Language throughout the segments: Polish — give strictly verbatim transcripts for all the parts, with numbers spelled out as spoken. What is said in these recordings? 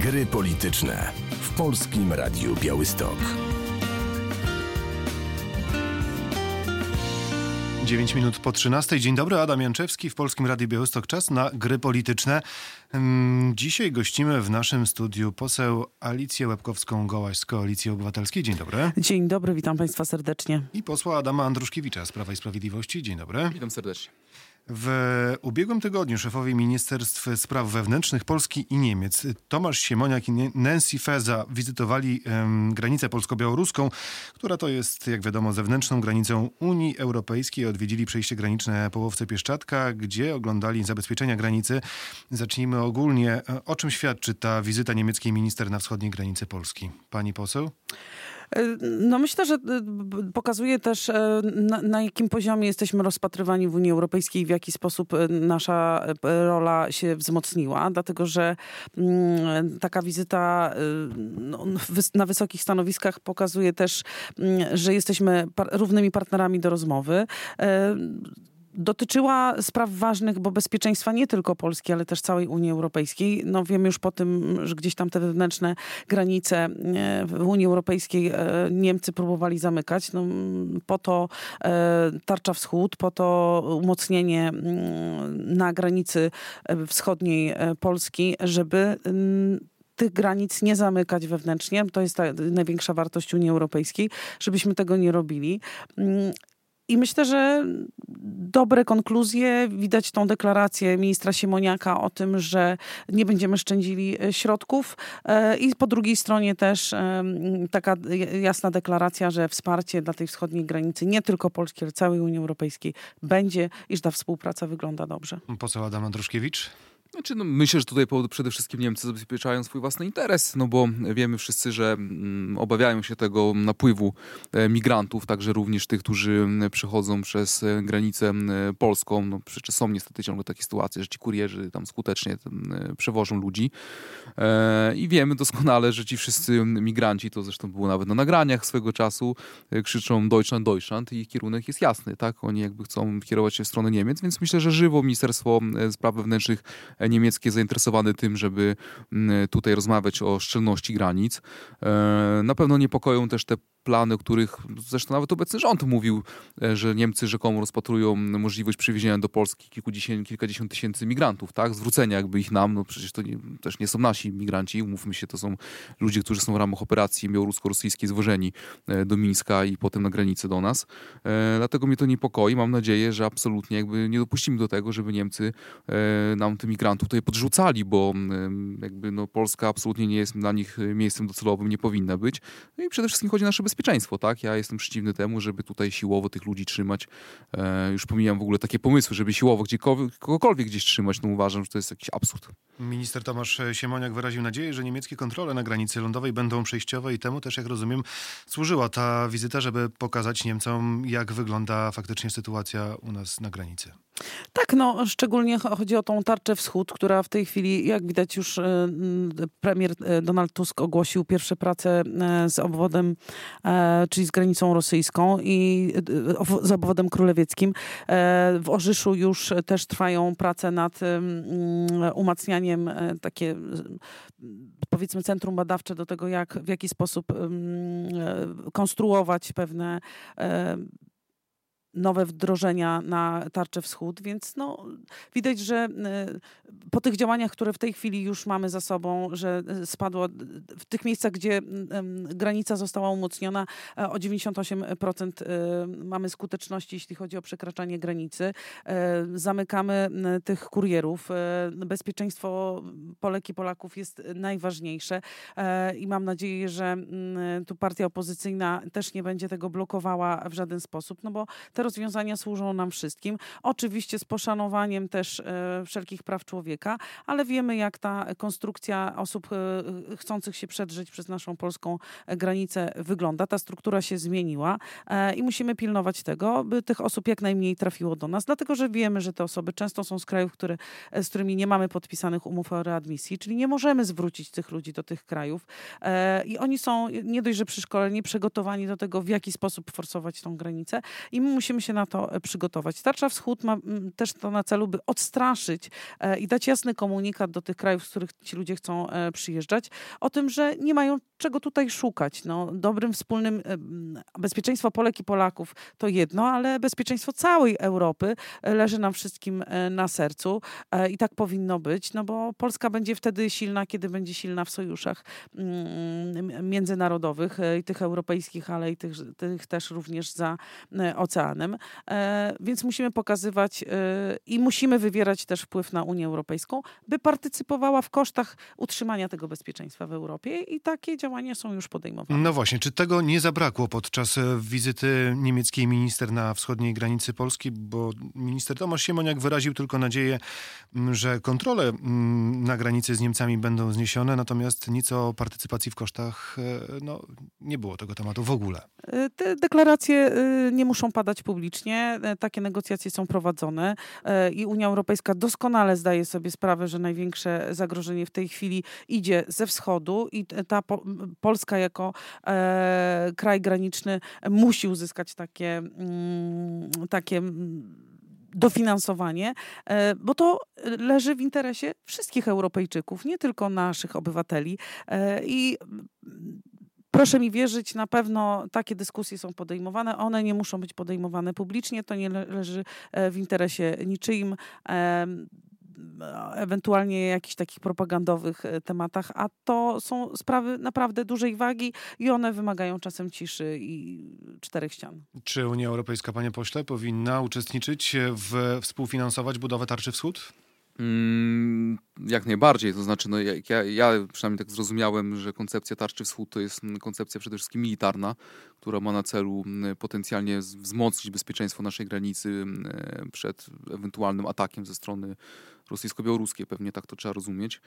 Gry polityczne w Polskim Radiu Białystok. dziewięć minut po trzynastej. Dzień dobry, Adam Janczewski w Polskim Radiu Białystok. Czas na Gry polityczne. Dzisiaj gościmy w naszym studiu poseł Alicję Łebkowską-Gołaś z Koalicji Obywatelskiej. Dzień dobry. Dzień dobry, witam Państwa serdecznie. I posła Adama Andruszkiewicza z Prawa i Sprawiedliwości. Dzień dobry. Witam serdecznie. W ubiegłym tygodniu szefowie Ministerstw Spraw Wewnętrznych Polski i Niemiec Tomasz Siemoniak i Nancy Faeser wizytowali um, granicę polsko-białoruską, która to jest, jak wiadomo, zewnętrzną granicą Unii Europejskiej. Odwiedzili przejście graniczne Połowce-Pieszczadka, gdzie oglądali zabezpieczenia granicy. Zacznijmy ogólnie. O czym świadczy ta wizyta niemieckiej minister na wschodniej granicy Polski? Pani poseł? No myślę, że pokazuje też, na, na jakim poziomie jesteśmy rozpatrywani w Unii Europejskiej i w jaki sposób nasza rola się wzmocniła, dlatego że mm, taka wizyta no, na wysokich stanowiskach pokazuje też, że jesteśmy par- równymi partnerami do rozmowy. Dotyczyła spraw ważnych, bo bezpieczeństwa nie tylko Polski, ale też całej Unii Europejskiej. No wiemy już po tym, że gdzieś tam te wewnętrzne granice w Unii Europejskiej Niemcy próbowali zamykać. No, po to Tarcza Wschód, po to umocnienie na granicy wschodniej Polski, żeby tych granic nie zamykać wewnętrznie. To jest ta największa wartość Unii Europejskiej, żebyśmy tego nie robili. I myślę, że dobre konkluzje, widać tą deklarację ministra Siemoniaka o tym, że nie będziemy szczędzili środków i po drugiej stronie też taka jasna deklaracja, że wsparcie dla tej wschodniej granicy, nie tylko Polski, ale całej Unii Europejskiej będzie i że ta współpraca wygląda dobrze. Poseł Adam Andruszkiewicz. Znaczy, no, myślę, że tutaj przede wszystkim Niemcy zabezpieczają swój własny interes, no bo wiemy wszyscy, że mm, obawiają się tego napływu e, migrantów, także również tych, którzy przychodzą przez e, granicę e, polską. No przecież są niestety ciągle takie sytuacje, że ci kurierzy tam skutecznie tam, e, przewożą ludzi. E, I wiemy doskonale, że ci wszyscy migranci, to zresztą było nawet na nagraniach swego czasu, e, krzyczą Deutschland, Deutschland i ich kierunek jest jasny, tak? Oni jakby chcą kierować się w stronę Niemiec, więc myślę, że żywo Ministerstwo Spraw Wewnętrznych niemieckie zainteresowane tym, żeby tutaj rozmawiać o szczelności granic. Na pewno niepokoją też te plany, o których zresztą nawet obecny rząd mówił, że Niemcy rzekomo rozpatrują możliwość przywiezienia do Polski kilkudziesięciu, kilkadziesiąt tysięcy migrantów, tak? Zwrócenia jakby ich nam, no przecież to nie, też nie są nasi migranci, umówmy się, to są ludzie, którzy są w ramach operacji białorusko-rosyjskiej zwożeni do Mińska i potem na granicę do nas. E, dlatego mnie to niepokoi. Mam nadzieję, że absolutnie jakby nie dopuścimy do tego, żeby Niemcy e, nam tych migrantów tutaj podrzucali, bo e, jakby no Polska absolutnie nie jest dla nich miejscem docelowym, nie powinna być. No i przede wszystkim chodzi o nasze bezpieczeństwo. Bezpieczeństwo, tak? Ja jestem przeciwny temu, żeby tutaj siłowo tych ludzi trzymać. E, już pomijam w ogóle takie pomysły, żeby siłowo gdziekolwiek, kogokolwiek gdzieś trzymać. No uważam, że to jest jakiś absurd. Minister Tomasz Siemoniak wyraził nadzieję, że niemieckie kontrole na granicy lądowej będą przejściowe i temu też, jak rozumiem, służyła ta wizyta, żeby pokazać Niemcom, jak wygląda faktycznie sytuacja u nas na granicy. Tak, no szczególnie chodzi o tą Tarczę Wschód, która w tej chwili, jak widać już premier Donald Tusk ogłosił pierwsze prace z obwodem, czyli z granicą rosyjską i z obwodem królewieckim. W Orzyszu już też trwają prace nad umacnianiem, takie powiedzmy centrum badawcze do tego, jak, w jaki sposób konstruować pewne nowe wdrożenia na Tarczę Wschód, więc no, widać, że y, po tych działaniach, które w tej chwili już mamy za sobą, że spadło w tych miejscach, gdzie y, granica została umocniona, y, o dziewięćdziesiąt osiem procent y, mamy skuteczności, jeśli chodzi o przekraczanie granicy. Y, zamykamy y, tych kurierów. Y, bezpieczeństwo Polek i Polaków jest najważniejsze y, i mam nadzieję, że y, tu partia opozycyjna też nie będzie tego blokowała w żaden sposób, no bo te rozwiązania służą nam wszystkim. Oczywiście z poszanowaniem też e, wszelkich praw człowieka, ale wiemy, jak ta konstrukcja osób e, chcących się przedrzeć przez naszą polską granicę wygląda. Ta struktura się zmieniła e, i musimy pilnować tego, by tych osób jak najmniej trafiło do nas, dlatego że wiemy, że te osoby często są z krajów, które, z którymi nie mamy podpisanych umów o readmisji, czyli nie możemy zwrócić tych ludzi do tych krajów e, i oni są nie dość, że przyszkoleni, przygotowani do tego, w jaki sposób forsować tą granicę i my musimy się na to przygotować. Tarcza Wschód ma też to na celu, by odstraszyć e, i dać wysłać jasny komunikat do tych krajów, z których ci ludzie chcą przyjeżdżać, o tym, że nie mają czego tutaj szukać. No, dobrym wspólnym bezpieczeństwo Polek i Polaków to jedno, ale bezpieczeństwo całej Europy leży nam wszystkim na sercu i tak powinno być, no bo Polska będzie wtedy silna, kiedy będzie silna w sojuszach międzynarodowych i tych europejskich, ale i tych, tych też również za oceanem. Więc musimy pokazywać i musimy wywierać też wpływ na Unię Europejską, by partycypowała w kosztach utrzymania tego bezpieczeństwa w Europie i takie działania są już podejmowane. No właśnie, czy tego nie zabrakło podczas wizyty niemieckiej minister na wschodniej granicy Polski, bo minister Tomasz Siemoniak wyraził tylko nadzieję, że kontrole na granicy z Niemcami będą zniesione, natomiast nic o partycypacji w kosztach, no nie było tego tematu w ogóle. Te deklaracje nie muszą padać publicznie, takie negocjacje są prowadzone i Unia Europejska doskonale zdaje sobie sprawę, że największe zagrożenie w tej chwili idzie ze wschodu i ta po, Polska jako e, kraj graniczny musi uzyskać takie, mm, takie dofinansowanie, e, bo to leży w interesie wszystkich Europejczyków, nie tylko naszych obywateli e, i proszę mi wierzyć, na pewno takie dyskusje są podejmowane. One nie muszą być podejmowane publicznie. To nie leży w interesie niczyim, ewentualnie jakichś takich propagandowych tematach, a to są sprawy naprawdę dużej wagi i one wymagają czasem ciszy i czterech ścian. Czy Unia Europejska, panie pośle, powinna uczestniczyć w współfinansować budowę Tarczy Wschód? Mm, jak najbardziej, to znaczy no, ja, ja przynajmniej tak zrozumiałem, że koncepcja Tarczy Wschód to jest koncepcja przede wszystkim militarna, która ma na celu potencjalnie wzmocnić bezpieczeństwo naszej granicy przed ewentualnym atakiem ze strony rosyjsko-białoruskiej, pewnie tak to trzeba rozumieć.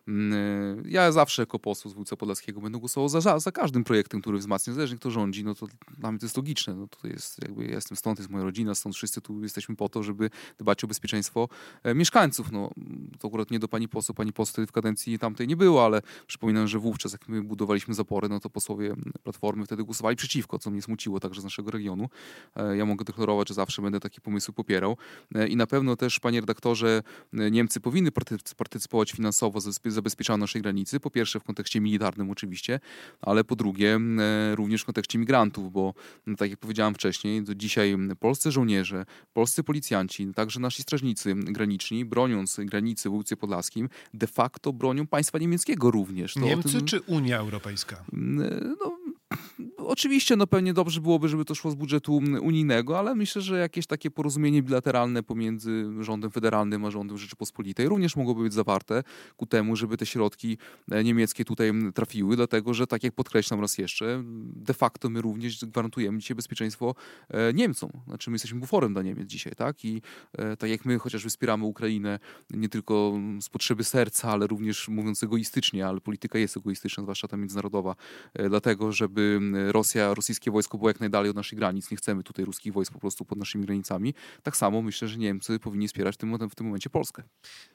Ja zawsze jako poseł z województwa podlaskiego będę głosował za, za każdym projektem, który wzmacnia, zależnie kto rządzi, no to dla mnie to jest logiczne. No to jest jakby, ja jestem stąd, jest moja rodzina, stąd wszyscy tu jesteśmy po to, żeby dbać o bezpieczeństwo mieszkańców. No, to akurat nie do pani poseł, pani poseł wtedy w kadencji tamtej nie było, ale przypominam, że wówczas jak my budowaliśmy zapory, no to posłowie Platformy wtedy głosowali przeciwko, co mnie smuciło także z naszego regionu. Ja mogę deklarować, że zawsze będę takie pomysły popierał. I na pewno też, panie redaktorze, Niemcy powinny partycypować finansowo w zabezpieczaniu naszej granicy. Po pierwsze w kontekście militarnym oczywiście, ale po drugie również w kontekście migrantów, bo tak jak powiedziałem wcześniej, do dzisiaj polscy żołnierze, polscy policjanci, także nasi strażnicy graniczni, broniąc granicy w województwie podlaskim, de facto bronią państwa niemieckiego również. To Niemcy tym... czy Unia Europejska? No, oczywiście, no pewnie dobrze byłoby, żeby to szło z budżetu unijnego, ale myślę, że jakieś takie porozumienie bilateralne pomiędzy rządem federalnym a rządem Rzeczypospolitej również mogłoby być zawarte ku temu, żeby te środki niemieckie tutaj trafiły, dlatego że, tak jak podkreślam raz jeszcze, de facto my również gwarantujemy dzisiaj bezpieczeństwo Niemcom. Znaczy my jesteśmy buforem dla Niemiec dzisiaj, tak? I tak jak my chociażby wspieramy Ukrainę nie tylko z potrzeby serca, ale również mówiąc egoistycznie, ale polityka jest egoistyczna, zwłaszcza ta międzynarodowa, dlatego, żeby Rosja, rosyjskie wojsko było jak najdalej od naszych granic. Nie chcemy tutaj ruskich wojsk po prostu pod naszymi granicami. Tak samo myślę, że Niemcy powinni wspierać w tym, w tym momencie Polskę.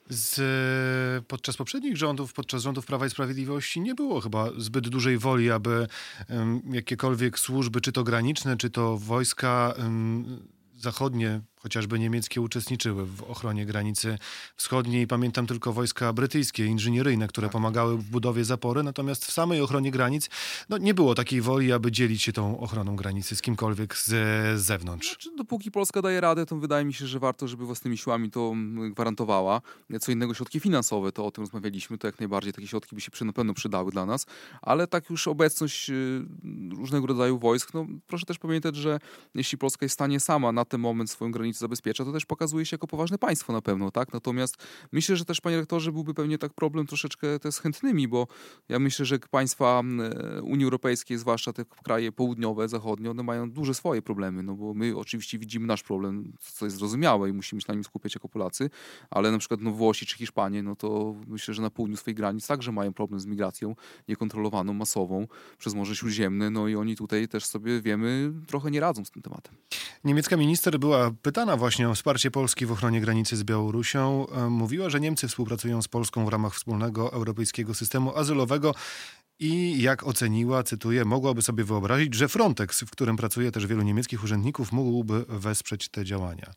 Z, podczas poprzednich rządów, podczas rządów Prawa i Sprawiedliwości nie było chyba zbyt dużej woli, aby um, jakiekolwiek służby, czy to graniczne, czy to wojska um, zachodnie, chociażby niemieckie, uczestniczyły w ochronie granicy wschodniej. Pamiętam tylko wojska brytyjskie, inżynieryjne, które pomagały w budowie zapory, natomiast w samej ochronie granic no, nie było takiej woli, aby dzielić się tą ochroną granicy z kimkolwiek z, z zewnątrz. Znaczy, dopóki Polska daje radę, to wydaje mi się, że warto, żeby własnymi siłami to gwarantowała. Co innego środki finansowe, to o tym rozmawialiśmy, to jak najbardziej takie środki by się na pewno przydały dla nas, ale tak już obecność różnego rodzaju wojsk, no proszę też pamiętać, że jeśli Polska jest w stanie sama na ten moment swoją granicę zabezpiecza, to też pokazuje się jako poważne państwo na pewno, tak? Natomiast myślę, że też, panie rektorze, byłby pewnie tak problem troszeczkę też z chętnymi, bo ja myślę, że państwa Unii Europejskiej, zwłaszcza te kraje południowe, zachodnie, one mają duże swoje problemy, no bo my oczywiście widzimy nasz problem, co jest zrozumiałe i musimy się na nim skupiać jako Polacy, ale na przykład no, Włosi czy Hiszpanie, no to myślę, że na południu swoich granic także mają problem z migracją niekontrolowaną, masową przez Morze Śródziemne, no i oni tutaj też sobie, wiemy, trochę nie radzą z tym tematem. Niemiecka minister była pytana właśnie o wsparcie Polski w ochronie granicy z Białorusią. Mówiła, że Niemcy współpracują z Polską w ramach wspólnego europejskiego systemu azylowego i jak oceniła, cytuję, mogłaby sobie wyobrazić, że Frontex, w którym pracuje też wielu niemieckich urzędników, mógłby wesprzeć te działania.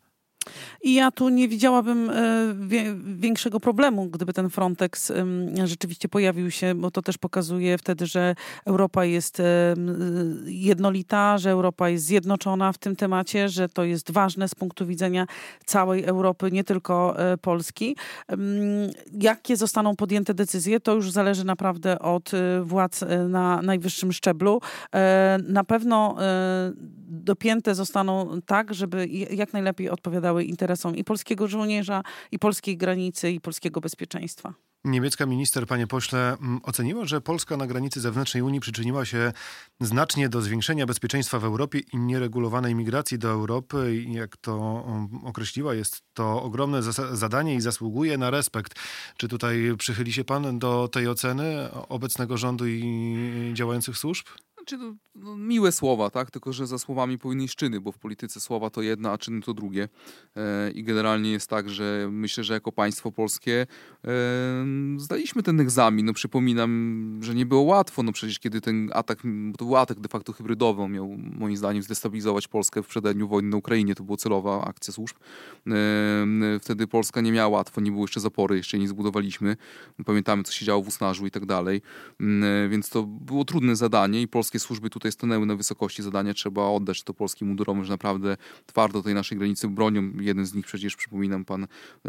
I ja tu nie widziałabym e, wie, większego problemu, gdyby ten Frontex e, rzeczywiście pojawił się, bo to też pokazuje wtedy, że Europa jest e, jednolita, że Europa jest zjednoczona w tym temacie, że to jest ważne z punktu widzenia całej Europy, nie tylko e, Polski. E, jakie zostaną podjęte decyzje, to już zależy naprawdę od e, władz e, na najwyższym szczeblu. E, na pewno e, dopięte zostaną tak, żeby jak najlepiej odpowiadały interesom i polskiego żołnierza, i polskiej granicy, i polskiego bezpieczeństwa. Niemiecka minister, panie pośle, oceniła, że Polska na granicy zewnętrznej Unii przyczyniła się znacznie do zwiększenia bezpieczeństwa w Europie i nieregulowanej migracji do Europy. I jak to określiła, jest to ogromne zadanie i zasługuje na respekt. Czy tutaj przychyli się pan do tej oceny obecnego rządu i działających służb? Znaczy, no, no, miłe słowa, tak? Tylko że za słowami powinny iść czyny, bo w polityce słowa to jedna, a czyny to drugie. E, I generalnie jest tak, że myślę, że jako państwo polskie e, zdaliśmy ten egzamin. No, przypominam, że nie było łatwo. No przecież kiedy ten atak, bo to był atak de facto hybrydowy, on miał moim zdaniem zdestabilizować Polskę w przededniu wojny na Ukrainie. To była celowa akcja służb. E, wtedy Polska nie miała łatwo, nie było jeszcze zapory, jeszcze nie zbudowaliśmy. Pamiętamy, co się działo w Usnarzu i tak dalej. E, więc to było trudne zadanie i Polskie służby tutaj stanęły na wysokości zadania. Trzeba oddać to polskim mundurowym, że naprawdę twardo tej naszej granicy bronią. Jeden z nich przecież, przypominam, pan,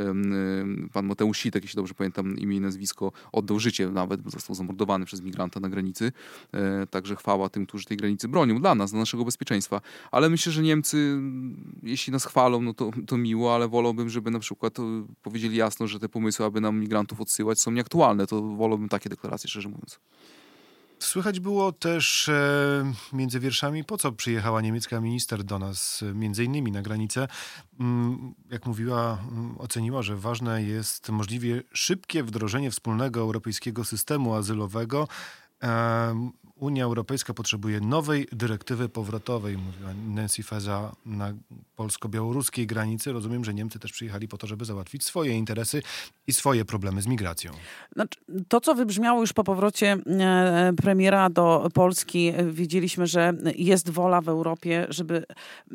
pan Mateusz Sitek, jeśli dobrze pamiętam imię i nazwisko, oddał życie nawet, bo został zamordowany przez migranta na granicy. Także chwała tym, którzy tej granicy bronią dla nas, dla naszego bezpieczeństwa. Ale myślę, że Niemcy, jeśli nas chwalą, no to, to miło, ale wolałbym, żeby na przykład powiedzieli jasno, że te pomysły, aby nam migrantów odsyłać, są nieaktualne. To wolałbym takie deklaracje, szczerze mówiąc. Słychać było też e, między wierszami, po co przyjechała niemiecka minister do nas, między innymi na granicę. Mm, jak mówiła, mm, oceniła, że ważne jest możliwie szybkie wdrożenie wspólnego europejskiego systemu azylowego. E, Unia Europejska potrzebuje nowej dyrektywy powrotowej, mówiła Nancy Faeser na polsko-białoruskiej granicy. Rozumiem, że Niemcy też przyjechali po to, żeby załatwić swoje interesy i swoje problemy z migracją. Znaczy, to, co wybrzmiało już po powrocie e, premiera do Polski, wiedzieliśmy, że jest wola w Europie, żeby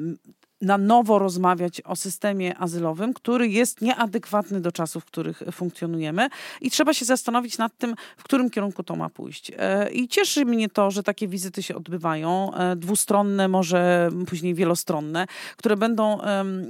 na nowo rozmawiać o systemie azylowym, który jest nieadekwatny do czasów, w których funkcjonujemy i trzeba się zastanowić nad tym, w którym kierunku to ma pójść. I cieszy mnie to, że takie wizyty się odbywają, dwustronne, może później wielostronne, które będą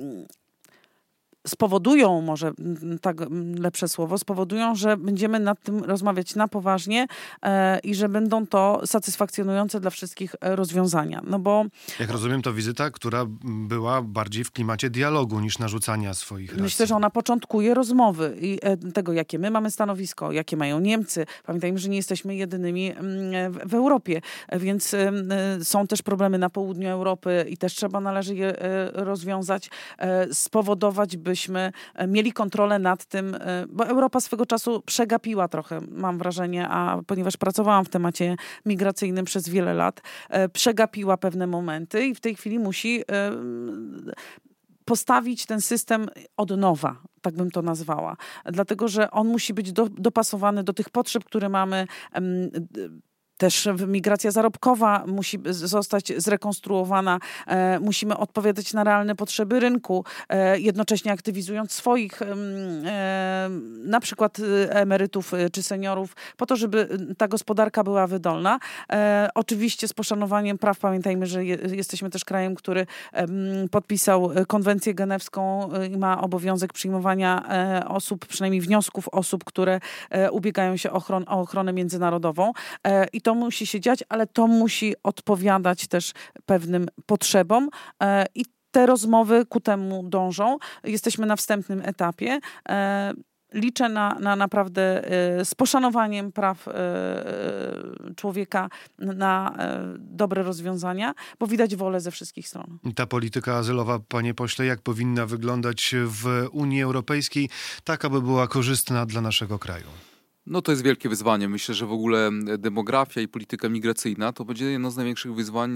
spowodują, może tak lepsze słowo, spowodują, że będziemy nad tym rozmawiać na poważnie e, i że będą to satysfakcjonujące dla wszystkich rozwiązania. No bo... Jak rozumiem, to wizyta, która była bardziej w klimacie dialogu niż narzucania swoich racji. Myślę, że ona początkuje rozmowy i e, tego, jakie my mamy stanowisko, jakie mają Niemcy. Pamiętajmy, że nie jesteśmy jedynymi w, w Europie, więc e, są też problemy na południu Europy i też trzeba należy je e, rozwiązać, e, spowodować, by byśmy mieli kontrolę nad tym, bo Europa swego czasu przegapiła trochę, mam wrażenie, a ponieważ pracowałam w temacie migracyjnym przez wiele lat, przegapiła pewne momenty i w tej chwili musi postawić ten system od nowa, tak bym to nazwała. Dlatego, że on musi być do, dopasowany do tych potrzeb, które mamy. Też migracja zarobkowa musi zostać zrekonstruowana. E, musimy odpowiadać na realne potrzeby rynku, e, jednocześnie aktywizując swoich e, na przykład emerytów czy seniorów, po to, żeby ta gospodarka była wydolna. E, oczywiście z poszanowaniem praw. Pamiętajmy, że je, jesteśmy też krajem, który e, podpisał konwencję genewską i ma obowiązek przyjmowania e, osób, przynajmniej wniosków osób, które e, ubiegają się o, ochron, o ochronę międzynarodową. E, I to musi się dziać, ale to musi odpowiadać też pewnym potrzebom e, i te rozmowy ku temu dążą. Jesteśmy na wstępnym etapie. E, liczę na, na naprawdę e, z poszanowaniem praw e, człowieka na e, dobre rozwiązania, bo widać wolę ze wszystkich stron. Ta polityka azylowa, panie pośle, jak powinna wyglądać w Unii Europejskiej, tak aby była korzystna dla naszego kraju? No to jest wielkie wyzwanie. Myślę, że w ogóle demografia i polityka migracyjna to będzie jedno z największych wyzwań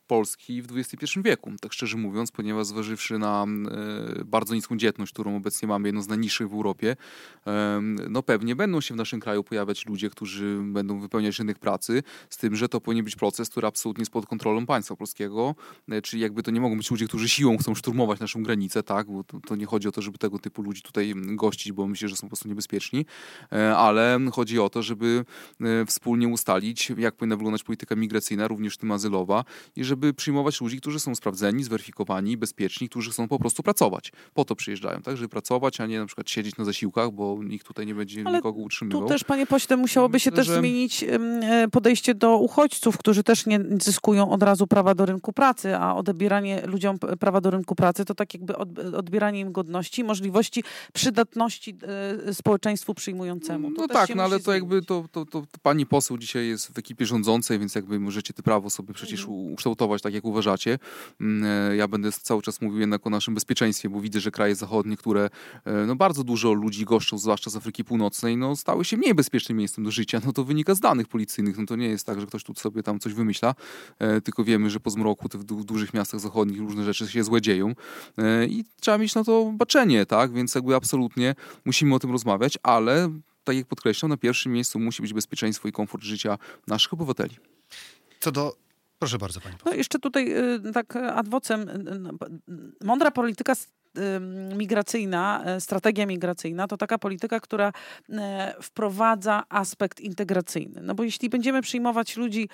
Polski w dwudziestym pierwszym wieku, tak szczerze mówiąc, ponieważ zważywszy na e, bardzo niską dzietność, którą obecnie mamy, jedną z najniższych w Europie, e, no pewnie będą się w naszym kraju pojawiać ludzie, którzy będą wypełniać rynek pracy, z tym, że to powinien być proces, który absolutnie jest pod kontrolą państwa polskiego, e, czyli jakby to nie mogą być ludzie, którzy siłą chcą szturmować naszą granicę, tak, bo to, to nie chodzi o to, żeby tego typu ludzi tutaj gościć, bo myślę, że są po prostu niebezpieczni, e, ale chodzi o to, żeby e, wspólnie ustalić, jak powinna wyglądać polityka migracyjna, również w tym azylowa, i żeby przyjmować ludzi, którzy są sprawdzeni, zweryfikowani, bezpieczni, którzy chcą po prostu pracować. Po to przyjeżdżają, tak, żeby pracować, a nie na przykład siedzieć na zasiłkach, bo nikt tutaj nie będzie ale nikogo utrzymywał. Tu też, panie pośle, musiałoby się Myślę, też że... zmienić podejście do uchodźców, którzy też nie zyskują od razu prawa do rynku pracy, a odbieranie ludziom prawa do rynku pracy to tak jakby odbieranie im godności, możliwości przydatności społeczeństwu przyjmującemu. To no tak, no ale to zmienić. jakby to, to, to, to pani poseł dzisiaj jest w ekipie rządzącej, więc jakby możecie to prawo sobie przecież mhm. ukształtować tak, jak uważacie. Ja będę cały czas mówił jednak o naszym bezpieczeństwie, bo widzę, że kraje zachodnie, które no, bardzo dużo ludzi goszczą, zwłaszcza z Afryki Północnej, no, stały się mniej bezpiecznym miejscem do życia. No to wynika z danych policyjnych. No to nie jest tak, że ktoś tu sobie tam coś wymyśla, e, tylko wiemy, że po zmroku w, w dużych miastach zachodnich różne rzeczy się złe dzieją e, i trzeba mieć na to baczenie, tak? Więc jakby absolutnie musimy o tym rozmawiać, ale tak jak podkreślam, na pierwszym miejscu musi być bezpieczeństwo i komfort życia naszych obywateli. Co do Proszę bardzo, pani poseł. No jeszcze tutaj tak ad vocem, mądra polityka migracyjna, strategia migracyjna to taka polityka, która wprowadza aspekt integracyjny. No bo jeśli będziemy przyjmować ludzi,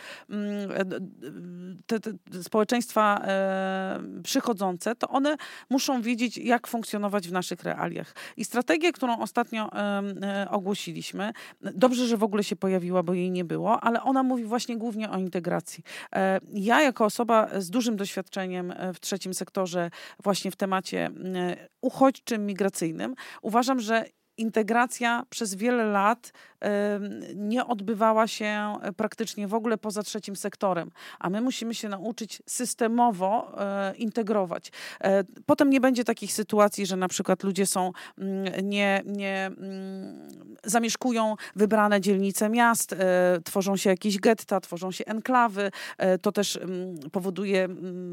te, te społeczeństwa przychodzące, to one muszą wiedzieć, jak funkcjonować w naszych realiach. I strategia, którą ostatnio ogłosiliśmy, dobrze, że w ogóle się pojawiła, bo jej nie było, ale ona mówi właśnie głównie o integracji. Ja jako osoba z dużym doświadczeniem w trzecim sektorze, właśnie w temacie uchodźczym, migracyjnym, uważam, że integracja przez wiele lat y, nie odbywała się praktycznie w ogóle poza trzecim sektorem, a my musimy się nauczyć systemowo y, integrować. Y, potem nie będzie takich sytuacji, że na przykład ludzie są y, nie, nie y, zamieszkują wybrane dzielnice miast, y, tworzą się jakieś getta, tworzą się enklawy. Y, to też y, powoduje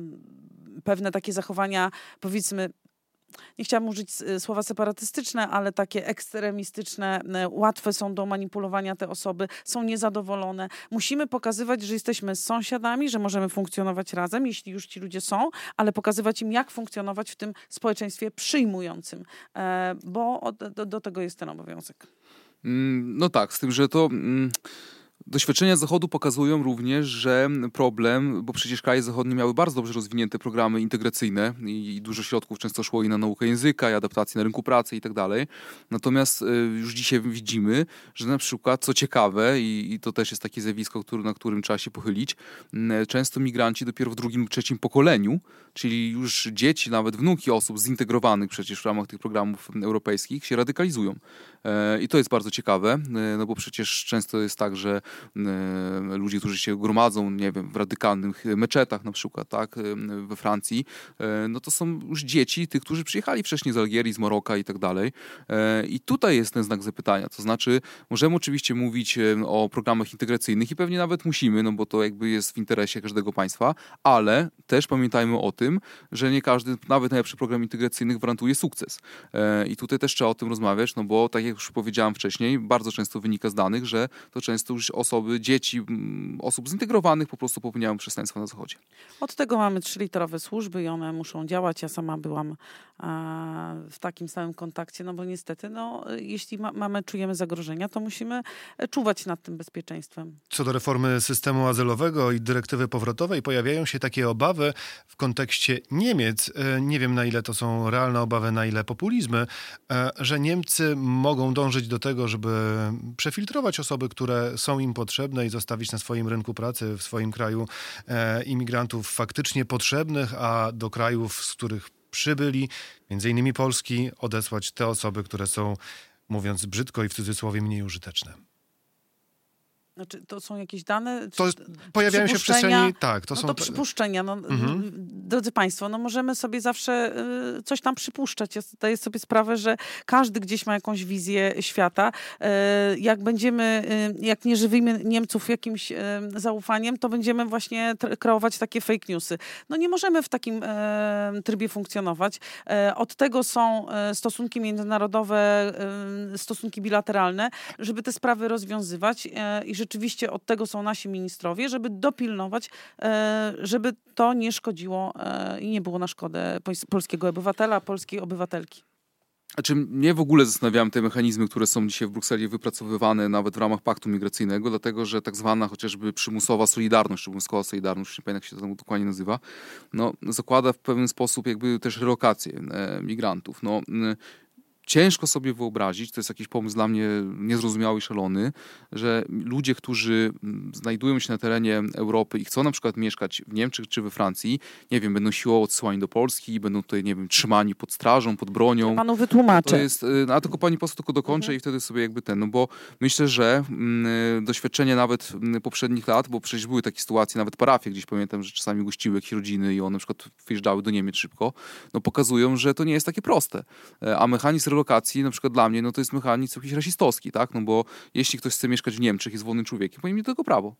y, pewne takie zachowania, powiedzmy, nie chciałam użyć słowa separatystyczne, ale takie ekstremistyczne, łatwe są do manipulowania te osoby, są niezadowolone. Musimy pokazywać, że jesteśmy z sąsiadami, że możemy funkcjonować razem, jeśli już ci ludzie są, ale pokazywać im, jak funkcjonować w tym społeczeństwie przyjmującym, bo do, do tego jest ten obowiązek. No tak, z tym, że to... Mm... Doświadczenia Zachodu pokazują również, że problem, bo przecież kraje zachodnie miały bardzo dobrze rozwinięte programy integracyjne i dużo środków często szło i na naukę języka, i adaptację na rynku pracy i tak dalej. Natomiast już dzisiaj widzimy, że na przykład, co ciekawe, i, i to też jest takie zjawisko, który, na którym trzeba się pochylić, często migranci dopiero w drugim, trzecim pokoleniu, czyli już dzieci, nawet wnuki osób zintegrowanych przecież w ramach tych programów europejskich się radykalizują. I to jest bardzo ciekawe, no bo przecież często jest tak, że ludzie, którzy się gromadzą, nie wiem, w radykalnych meczetach na przykład, tak, we Francji, no to są już dzieci tych, którzy przyjechali wcześniej z Algierii, z Maroka i tak dalej. I tutaj jest ten znak zapytania. To znaczy, możemy oczywiście mówić o programach integracyjnych i pewnie nawet musimy, no bo to jakby jest w interesie każdego państwa, ale też pamiętajmy o tym, że nie każdy, nawet najlepszy program integracyjny gwarantuje sukces. I tutaj też trzeba o tym rozmawiać, no bo tak jak już powiedziałem wcześniej, bardzo często wynika z danych, że to często już osoby, dzieci, osób zintegrowanych po prostu popełniają przestępstwa na Zachodzie. Od tego mamy trzyliterowe służby i one muszą działać. Ja sama byłam a, w takim samym kontakcie, no bo niestety, no, jeśli ma, mamy, czujemy zagrożenia, to musimy czuwać nad tym bezpieczeństwem. Co do reformy systemu azylowego i dyrektywy powrotowej, pojawiają się takie obawy w kontekście Niemiec. Nie wiem, na ile to są realne obawy, na ile populizmy, że Niemcy mogą dążyć do tego, żeby przefiltrować osoby, które są im potrzebne i zostawić na swoim rynku pracy w swoim kraju e, imigrantów faktycznie potrzebnych, a do krajów, z których przybyli, między innymi Polski, odesłać te osoby, które są, mówiąc brzydko i w cudzysłowie, mniej użyteczne. Znaczy, to są jakieś dane? To jest, pojawiają się w przestrzeni, tak. To no są to przypuszczenia. No, mhm. Drodzy Państwo, no możemy sobie zawsze y, coś tam przypuszczać. Ja zdaję sobie sprawę, że każdy gdzieś ma jakąś wizję świata. Y, jak będziemy, y, jak nie żywimy Niemców jakimś y, zaufaniem, to będziemy właśnie kreować takie fake newsy. No nie możemy w takim y, trybie funkcjonować. Y, od tego są y, stosunki międzynarodowe, y, stosunki bilateralne, żeby te sprawy rozwiązywać y, i rzeczywiście od tego są nasi ministrowie, żeby dopilnować, żeby to nie szkodziło i nie było na szkodę polskiego obywatela, polskiej obywatelki. Znaczy, mnie w ogóle zastanawiałem te mechanizmy, które są dzisiaj w Brukseli wypracowywane nawet w ramach paktu migracyjnego, dlatego że tak zwana chociażby przymusowa solidarność, czy obowiązkowa solidarność, nie pamiętam jak się to dokładnie nazywa, no, zakłada w pewien sposób jakby też relokację e, migrantów. No, ciężko sobie wyobrazić, to jest jakiś pomysł dla mnie niezrozumiały i szalony, że ludzie, którzy znajdują się na terenie Europy i chcą na przykład mieszkać w Niemczech czy we Francji, nie wiem, będą siłowo odsyłani do Polski, będą tutaj, nie wiem, trzymani pod strażą, pod bronią. Ja panu wytłumaczę. To jest, a tylko pani poseł tylko dokończę mhm. i wtedy sobie jakby ten, no bo myślę, że mm, doświadczenie nawet poprzednich lat, bo przecież były takie sytuacje, nawet parafie, gdzieś pamiętam, że czasami gościły jakieś rodziny i one na przykład wyjeżdżały do Niemiec szybko, no pokazują, że to nie jest takie proste. A mechanizm relokacji, na przykład dla mnie, no to jest mechanizm jakiś rasistowski, tak? No bo jeśli ktoś chce mieszkać w Niemczech, jest wolnym człowiekiem, powinien mieć do tego prawo.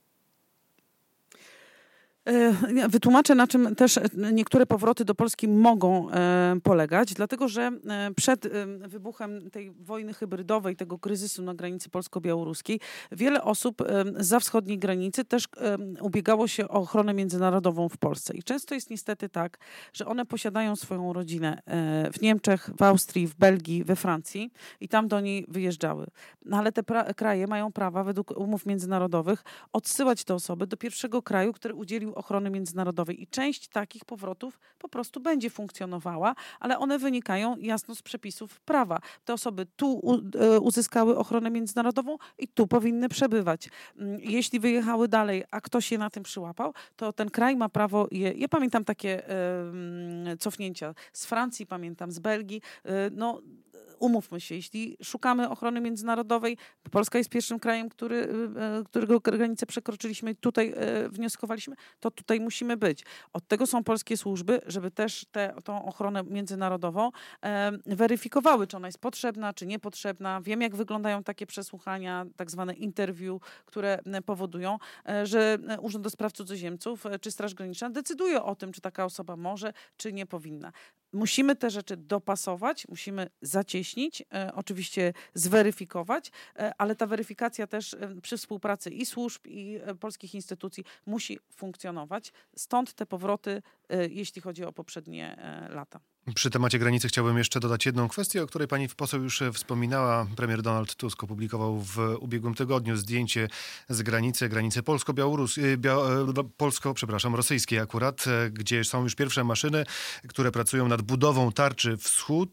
Wytłumaczę, na czym też niektóre powroty do Polski mogą e, polegać, dlatego że e, przed e, wybuchem tej wojny hybrydowej, tego kryzysu na granicy polsko-białoruskiej, wiele osób e, zza wschodniej granicy też e, ubiegało się o ochronę międzynarodową w Polsce. I często jest niestety tak, że one posiadają swoją rodzinę e, w Niemczech, w Austrii, w Belgii, we Francji i tam do niej wyjeżdżały. No, ale te pra- kraje mają prawa według umów międzynarodowych odsyłać te osoby do pierwszego kraju, który udzielił ochrony międzynarodowej i część takich powrotów po prostu będzie funkcjonowała, ale one wynikają jasno z przepisów prawa. Te osoby tu uzyskały ochronę międzynarodową i tu powinny przebywać. Jeśli wyjechały dalej, a ktoś je na tym przyłapał, to ten kraj ma prawo je... Ja pamiętam takie um, cofnięcia z Francji, pamiętam z Belgii. No, umówmy się, jeśli szukamy ochrony międzynarodowej, Polska jest pierwszym krajem, który, którego granicę przekroczyliśmy i tutaj wnioskowaliśmy, to tutaj musimy być. Od tego są polskie służby, żeby też tę ochronę międzynarodową e, weryfikowały, czy ona jest potrzebna, czy niepotrzebna. Wiem, jak wyglądają takie przesłuchania, tak zwane interview, które powodują, e, że Urząd do Spraw Cudzoziemców e, czy Straż Graniczna decyduje o tym, czy taka osoba może, czy nie powinna. Musimy te rzeczy dopasować, musimy zacieśnić, e, oczywiście zweryfikować, e, ale ta weryfikacja też e, przy współpracy i służb, i e, polskich instytucji musi funkcjonować. Stąd te powroty, e, jeśli chodzi o poprzednie e, lata. Przy temacie granicy chciałbym jeszcze dodać jedną kwestię, o której pani poseł już wspominała. Premier Donald Tusk opublikował w ubiegłym tygodniu zdjęcie z granicy, granicy polsko-białoruskiej, bia- polsko, przepraszam, rosyjskiej akurat, gdzie są już pierwsze maszyny, które pracują nad budową tarczy wschód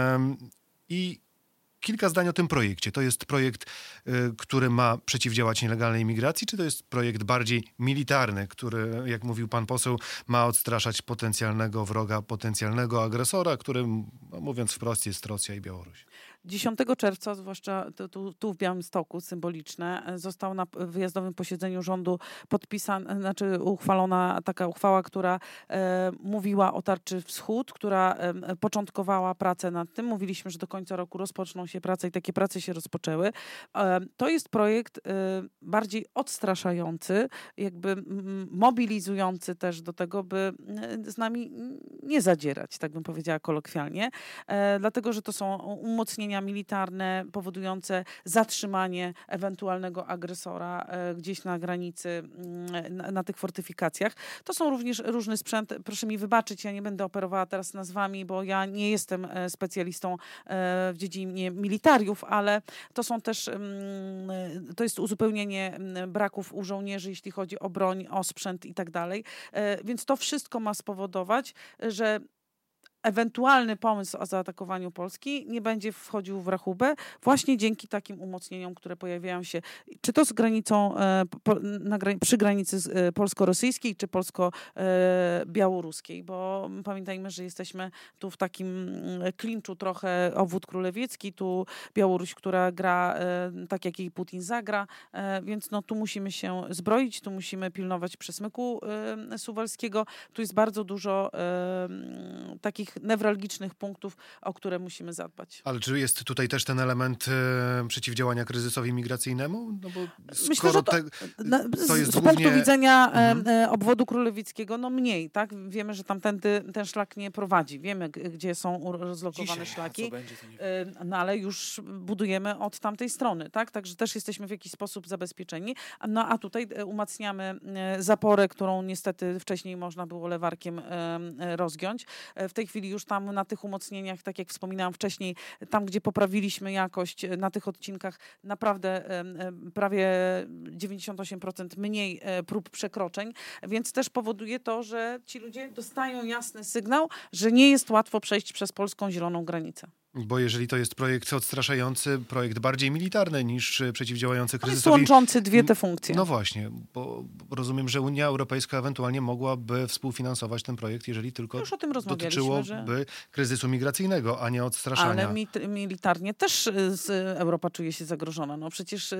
i kilka zdań o tym projekcie. To jest projekt, y, który ma przeciwdziałać nielegalnej migracji, czy to jest projekt bardziej militarny, który, jak mówił pan poseł, ma odstraszać potencjalnego wroga, potencjalnego agresora, którym, no, mówiąc wprost, jest Rosja i Białoruś? dziesiątego czerwca, zwłaszcza tu, tu w Białymstoku, symboliczne, został na wyjazdowym posiedzeniu rządu podpisana, znaczy uchwalona taka uchwała, która e, mówiła o tarczy wschód, która e, początkowała pracę nad tym. Mówiliśmy, że do końca roku rozpoczną się prace i takie prace się rozpoczęły. E, to jest projekt e, bardziej odstraszający, jakby m, mobilizujący też do tego, by z nami nie zadzierać, tak bym powiedziała kolokwialnie, e, dlatego, że to są umocnienia militarne powodujące zatrzymanie ewentualnego agresora e, gdzieś na granicy, na, na tych fortyfikacjach. To są również różny sprzęt. Proszę mi wybaczyć, ja nie będę operowała teraz nazwami, bo ja nie jestem specjalistą e, w dziedzinie militariów, ale to są też, m, to jest uzupełnienie braków u żołnierzy, jeśli chodzi o broń, o sprzęt i tak dalej. E, więc to wszystko ma spowodować, że ewentualny pomysł o zaatakowaniu Polski nie będzie wchodził w rachubę właśnie dzięki takim umocnieniom, które pojawiają się, czy to z granicą, po, na, przy granicy polsko-rosyjskiej, czy polsko-białoruskiej, bo pamiętajmy, że jesteśmy tu w takim klinczu trochę obwód królewiecki, tu Białoruś, która gra tak, jak jej Putin zagra, więc no tu musimy się zbroić, tu musimy pilnować przesmyku suwalskiego, tu jest bardzo dużo takich newralgicznych punktów, o które musimy zadbać. Ale czy jest tutaj też ten element e, przeciwdziałania kryzysowi migracyjnemu? No bo Myślę, skoro że to, te, na, to jest z głównie... punktu widzenia mhm. e, obwodu królewieckiego, no mniej, tak? Wiemy, że tamtędy ten szlak nie prowadzi. Wiemy, g- gdzie są rozlokowane Dzisiaj, szlaki. co będzie, to nie wiem. E, no ale już budujemy od tamtej strony, tak? Także też jesteśmy w jakiś sposób zabezpieczeni. No a tutaj umacniamy zaporę, którą niestety wcześniej można było lewarkiem e, rozgiąć. E, w tej chwili już tam na tych umocnieniach, tak jak wspominałam wcześniej, tam gdzie poprawiliśmy jakość na tych odcinkach, naprawdę prawie dziewięćdziesiąt osiem procent mniej prób przekroczeń, więc też powoduje to, że ci ludzie dostają jasny sygnał, że nie jest łatwo przejść przez polską zieloną granicę. Bo jeżeli to jest projekt odstraszający, projekt bardziej militarny niż przeciwdziałający To jest kryzysowi... łączący dwie te funkcje. No właśnie, bo rozumiem, że Unia Europejska ewentualnie mogłaby współfinansować ten projekt, jeżeli tylko Już o tym rozmawialiśmy, dotyczyłoby że... kryzysu migracyjnego, a nie odstraszania. Ale mi- militarnie też z Europa czuje się zagrożona. No przecież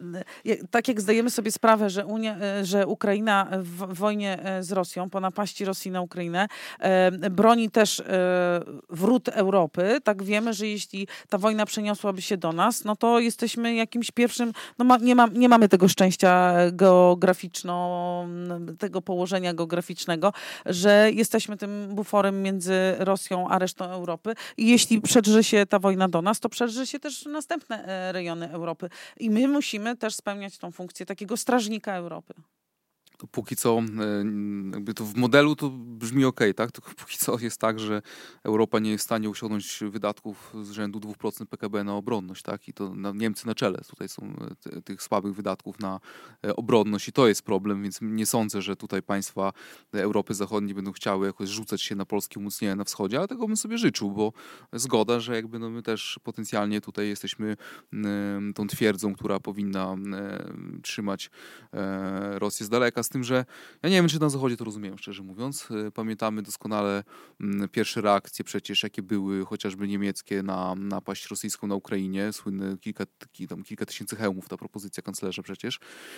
tak jak zdajemy sobie sprawę, że, Unia, że Ukraina w wojnie z Rosją, po napaści Rosji na Ukrainę, broni też wrót Europy, tak wiemy, że jeśli ta wojna przeniosłaby się do nas, no to jesteśmy jakimś pierwszym, no ma, nie, ma, nie mamy tego szczęścia geograficzno, tego położenia geograficznego, że jesteśmy tym buforem między Rosją a resztą Europy i jeśli przedrze się ta wojna do nas, to przedrze się też następne rejony Europy. I my musimy też spełniać tą funkcję takiego strażnika Europy. To póki co, jakby to w modelu to brzmi okej, okay, tak? Tylko póki co jest tak, że Europa nie jest w stanie osiągnąć wydatków z rzędu dwa procent P K B na obronność, tak? I to na Niemcy na czele. Tutaj są te, tych słabych wydatków na obronność i to jest problem, więc nie sądzę, że tutaj państwa Europy Zachodniej będą chciały jakoś rzucać się na polskie umocnienia na wschodzie, ale tego bym sobie życzył, bo zgoda, że jakby no my też potencjalnie tutaj jesteśmy tą twierdzą, która powinna trzymać Rosję z daleka. Z tym, że ja nie wiem, czy na Zachodzie to rozumieją, szczerze mówiąc. Pamiętamy doskonale pierwsze reakcje przecież, jakie były chociażby niemieckie na napaść rosyjską na Ukrainie. Słynne kilka, tam, kilka tysięcy hełmów, ta propozycja kanclerza przecież.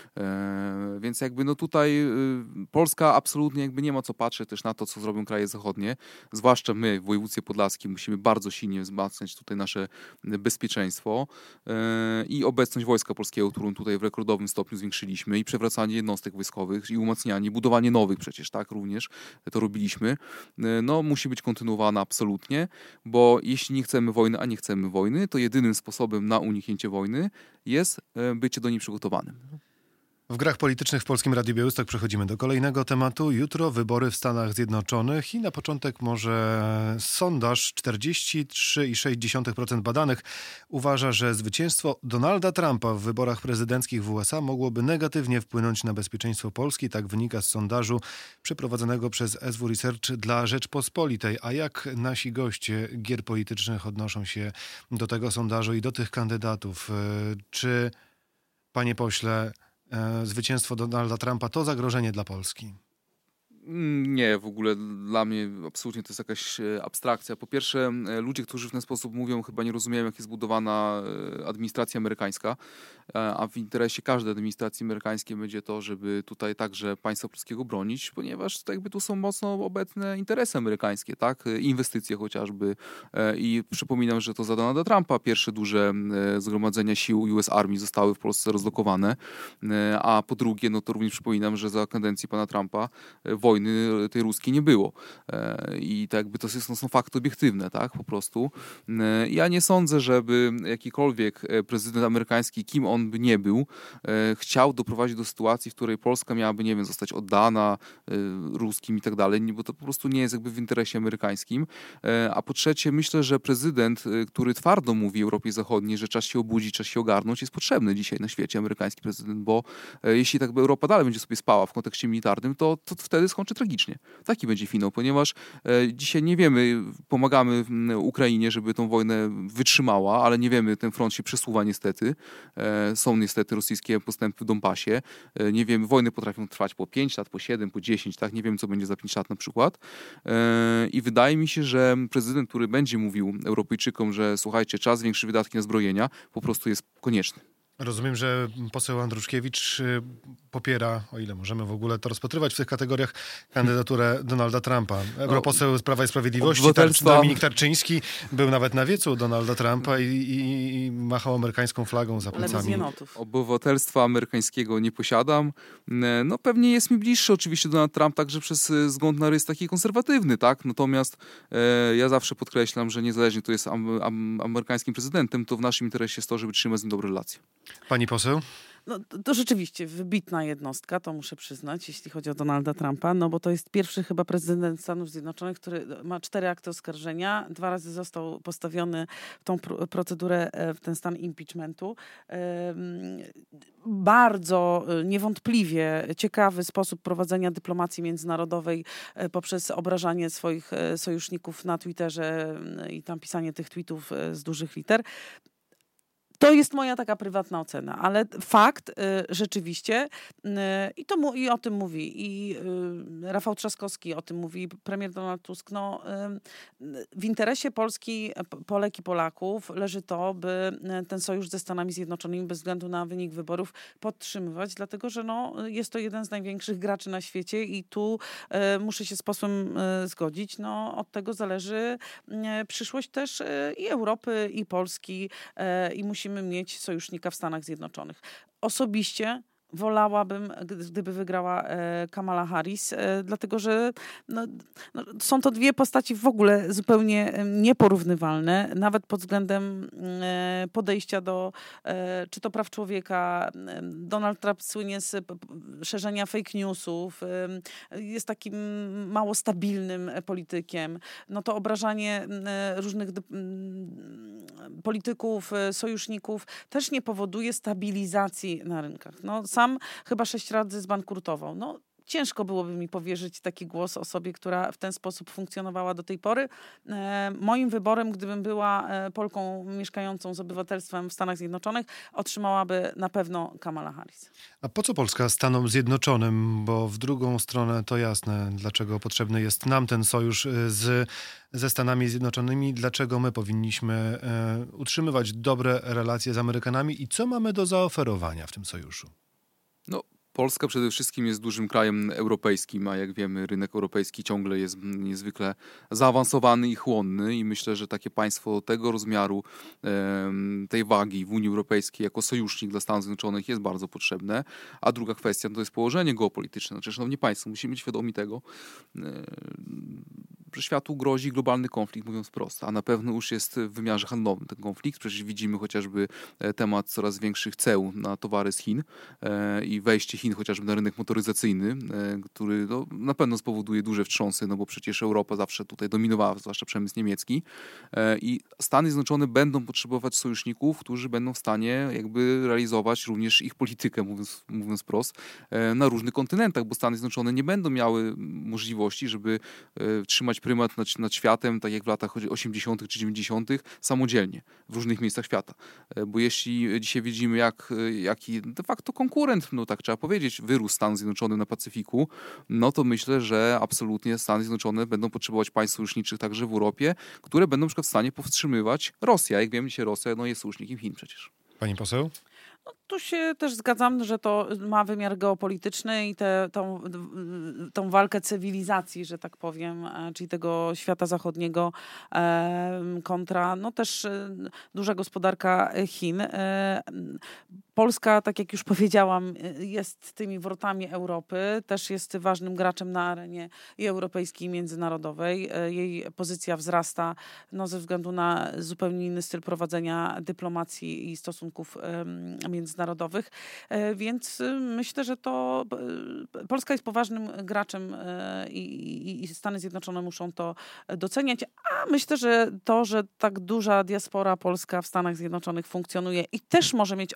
E, więc jakby no tutaj y, Polska absolutnie jakby nie ma co patrzeć też na to, co zrobią kraje zachodnie. Zwłaszcza my w województwie podlaskim musimy bardzo silnie wzmacniać tutaj nasze bezpieczeństwo e, i obecność Wojska Polskiego, którą tutaj w rekordowym stopniu zwiększyliśmy i przewracanie jednostek wojskowych i umacnianie, budowanie nowych przecież, tak, również to robiliśmy, no musi być kontynuowana absolutnie, bo jeśli nie chcemy wojny, a nie chcemy wojny, to jedynym sposobem na uniknięcie wojny jest bycie do niej przygotowanym. W grach politycznych w Polskim Radiu Białystok przechodzimy do kolejnego tematu. Jutro wybory w Stanach Zjednoczonych i na początek może sondaż. czterdzieści trzy przecinek sześć procent badanych uważa, że zwycięstwo Donalda Trumpa w wyborach prezydenckich w U S A mogłoby negatywnie wpłynąć na bezpieczeństwo Polski. Tak wynika z sondażu przeprowadzonego przez S W Research dla Rzeczpospolitej. A jak nasi goście gier politycznych odnoszą się do tego sondażu i do tych kandydatów? Czy, panie pośle, zwycięstwo Donalda Trumpa to zagrożenie dla Polski? Nie, w ogóle dla mnie absolutnie to jest jakaś abstrakcja. Po pierwsze, ludzie, którzy w ten sposób mówią, chyba nie rozumieją, jak jest zbudowana administracja amerykańska, a w interesie każdej administracji amerykańskiej będzie to, żeby tutaj także państwa polskiego bronić, ponieważ to jakby tu są mocno obecne interesy amerykańskie, tak? Inwestycje chociażby. I przypominam, że to za Donalda Trumpa pierwsze duże zgromadzenia sił U S Army zostały w Polsce rozlokowane, a po drugie, no to również przypominam, że za kadencji pana Trumpa wojny tej ruskiej nie było. I tak jakby to są, są fakty obiektywne, tak, po prostu. Ja nie sądzę, żeby jakikolwiek prezydent amerykański, kim on by nie był, chciał doprowadzić do sytuacji, w której Polska miałaby, nie wiem, zostać oddana ruskim i tak dalej, bo to po prostu nie jest jakby w interesie amerykańskim. A po trzecie, myślę, że prezydent, który twardo mówi Europie Zachodniej, że czas się obudzić, czas się ogarnąć, jest potrzebny dzisiaj na świecie, amerykański prezydent, bo jeśli tak by Europa dalej będzie sobie spała w kontekście militarnym, to, to wtedy skończy skończy tragicznie. Taki będzie finał, ponieważ e, dzisiaj nie wiemy, pomagamy Ukrainie, żeby tą wojnę wytrzymała, ale nie wiemy, ten front się przesuwa niestety. E, są niestety rosyjskie postępy w Donbasie. E, nie wiemy, wojny potrafią trwać po pięć lat, po siedem, po dziesięć, tak? Nie wiem, co będzie za pięć lat na przykład. E, I wydaje mi się, że prezydent, który będzie mówił Europejczykom, że słuchajcie, czas większe wydatki na zbrojenia, po prostu jest konieczny. Rozumiem, że poseł Andruszkiewicz y, popiera, o ile możemy w ogóle to rozpatrywać w tych kategoriach, kandydaturę Donalda Trumpa. Europoseł z Prawa i Sprawiedliwości, Obywatelstwa... Tar- Dominik Tarczyński, był nawet na wiecu Donalda Trumpa i, i, i machał amerykańską flagą za Ale bez plecami. jenotów. Obywatelstwa amerykańskiego nie posiadam. No pewnie jest mi bliższy oczywiście Donald Trump, także przez wzgląd na rys taki konserwatywny, tak? Natomiast e, ja zawsze podkreślam, że niezależnie kto jest am, am, amerykańskim prezydentem, to w naszym interesie jest to, żeby trzymać z nim dobre relacje. Pani poseł? No, to, to rzeczywiście wybitna jednostka, to muszę przyznać, jeśli chodzi o Donalda Trumpa, no bo to jest pierwszy chyba prezydent Stanów Zjednoczonych, który ma cztery akty oskarżenia. Dwa razy został postawiony w tą pr- procedurę, w ten stan impeachmentu. Bardzo niewątpliwie ciekawy sposób prowadzenia dyplomacji międzynarodowej poprzez obrażanie swoich sojuszników na Twitterze i tam pisanie tych tweetów z dużych liter. To jest moja taka prywatna ocena, ale fakt y, rzeczywiście y, i, to mu, i o tym mówi i y, Rafał Trzaskowski o tym mówi, premier Donald Tusk, no, y, w interesie Polski, Polek i Polaków leży to, by ten sojusz ze Stanami Zjednoczonymi bez względu na wynik wyborów podtrzymywać, dlatego że no, jest to jeden z największych graczy na świecie i tu y, muszę się z posłem y, zgodzić, no, od tego zależy y, przyszłość też y, i Europy, i Polski y, i musimy Musimy mieć sojusznika w Stanach Zjednoczonych. Osobiście wolałabym, gdyby wygrała e, Kamala Harris, e, dlatego że no, no, są to dwie postaci w ogóle zupełnie nieporównywalne, nawet pod względem e, podejścia do e, czy to praw człowieka. Donald Trump słynie z p- szerzenia fake newsów, e, jest takim mało stabilnym politykiem. No to obrażanie e, różnych d- polityków, e, sojuszników też nie powoduje stabilizacji na rynkach. No, sam chyba sześć razy zbankrutował. No, ciężko byłoby mi powierzyć taki głos osobie, która w ten sposób funkcjonowała do tej pory. E, moim wyborem, gdybym była e, Polką mieszkającą z obywatelstwem w Stanach Zjednoczonych, otrzymałaby na pewno Kamala Harris. A po co Polska Stanom Zjednoczonym? Bo w drugą stronę to jasne, dlaczego potrzebny jest nam ten sojusz z, ze Stanami Zjednoczonymi, dlaczego my powinniśmy e, utrzymywać dobre relacje z Amerykanami i co mamy do zaoferowania w tym sojuszu? No, Polska przede wszystkim jest dużym krajem europejskim, a jak wiemy, rynek europejski ciągle jest niezwykle zaawansowany i chłonny i myślę, że takie państwo tego rozmiaru, tej wagi w Unii Europejskiej jako sojusznik dla Stanów Zjednoczonych jest bardzo potrzebne. A druga kwestia to jest położenie geopolityczne. Znaczy, szanowni państwo, musimy być świadomi tego, że światu grozi globalny konflikt, mówiąc wprost, a na pewno już jest w wymiarze handlowym ten konflikt. Przecież widzimy chociażby temat coraz większych ceł na towary z Chin i wejście Chin chociażby na rynek motoryzacyjny, który no, na pewno spowoduje duże wstrząsy, no bo przecież Europa zawsze tutaj dominowała, zwłaszcza przemysł niemiecki i Stany Zjednoczone będą potrzebować sojuszników, którzy będą w stanie jakby realizować również ich politykę, mówiąc, mówiąc wprost, na różnych kontynentach, bo Stany Zjednoczone nie będą miały możliwości, żeby trzymać prymat nad, nad światem, tak jak w latach osiemdziesiątych czy dziewięćdziesiątych samodzielnie w różnych miejscach świata. Bo jeśli dzisiaj widzimy, jak, jaki de facto konkurent, no tak trzeba powiedzieć, wyrósł Stanów Zjednoczonych na Pacyfiku, no to myślę, że absolutnie Stany Zjednoczone będą potrzebować państw sojuszniczych także w Europie, które będą na przykład w stanie powstrzymywać Rosję. Jak wiemy, dzisiaj Rosja no, jest sojusznikiem Chin przecież. Pani poseł? No, tu się też zgadzam, że to ma wymiar geopolityczny i tę tą, tą walkę cywilizacji, że tak powiem, czyli tego świata zachodniego e, kontra no też e, duża gospodarka Chin. E, Polska, tak jak już powiedziałam, jest tymi wrotami Europy, też jest ważnym graczem na arenie i europejskiej, i międzynarodowej. Jej pozycja wzrasta no, ze względu na zupełnie inny styl prowadzenia dyplomacji i stosunków um, międzynarodowych, więc myślę, że to Polska jest poważnym graczem i, i Stany Zjednoczone muszą to doceniać, a myślę, że to, że tak duża diaspora polska w Stanach Zjednoczonych funkcjonuje i też może mieć ogrom,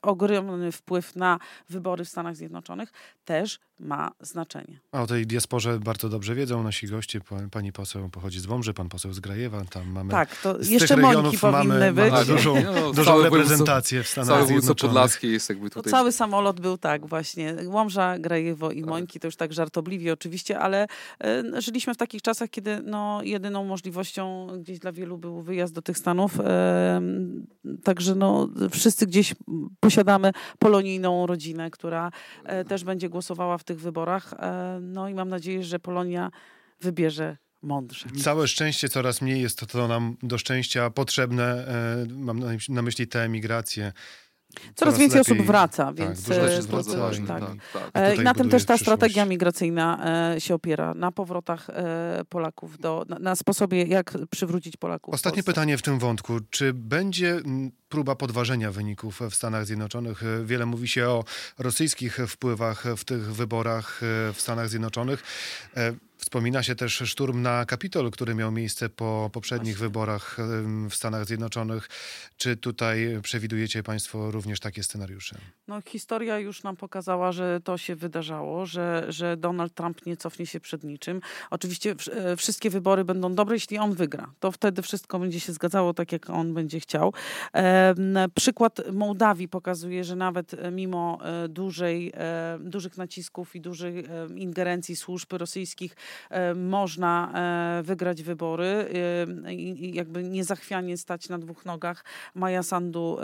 ogromny wpływ na wybory w Stanach Zjednoczonych, też ma znaczenie. A o tej diasporze bardzo dobrze wiedzą nasi goście. Pani poseł pochodzi z Wąbrzy, pan poseł z Grajewa. Tam mamy Tak, to z jeszcze tych Mońki regionów powinny mamy, być. mamy dużą, No, dużą całe reprezentację w Stanach Całe województwo Zjednoczonych. podlaskie jest jakby To tutaj... cały samolot był tak właśnie. Łomża, Grajewo i Mońki, to już tak żartobliwie oczywiście, ale e, żyliśmy w takich czasach, kiedy no, jedyną możliwością gdzieś dla wielu był wyjazd do tych Stanów. E, także no, wszyscy gdzieś posiadamy polonijną rodzinę, która e, też będzie głosowała w tych wyborach. E, no i mam nadzieję, że Polonia wybierze mądrze. Całe szczęście coraz mniej jest to, to nam do szczęścia potrzebne. E, mam na, na myśli tę emigrację. Coraz, Coraz więcej lepiej- osób wraca, tak, więc dużo e, się to- zwraca to- i- tak. tak, tak. E, I tutaj na tym też ta buduje strategia przyszłość. migracyjna e, się opiera, na powrotach e, Polaków, do, na, na sposobie, jak przywrócić Polaków. w Ostatnie Polsce. pytanie w tym wątku. Czy będzie mm, próba podważenia wyników w Stanach Zjednoczonych? E, Wiele mówi się o rosyjskich wpływach w tych wyborach e, w Stanach Zjednoczonych. E, Wspomina się też szturm na Kapitol, który miał miejsce po poprzednich Właśnie. wyborach em, w Stanach Zjednoczonych. Czy tutaj przewidujecie państwo również takie scenariusze? No, historia już nam pokazała, że to się wydarzało, że, że Donald Trump nie cofnie się przed niczym. Oczywiście wsz- e, wszystkie wybory będą dobre, jeśli on wygra. To wtedy wszystko będzie się zgadzało tak, jak on będzie chciał. E, m, przykład Mołdawii pokazuje, że nawet e, mimo e, dużej, e, dużych nacisków i dużej e, ingerencji służb rosyjskich e, można e, wygrać wybory e, i, i jakby niezachwianie stać na dwóch nogach. Maja Sandu e,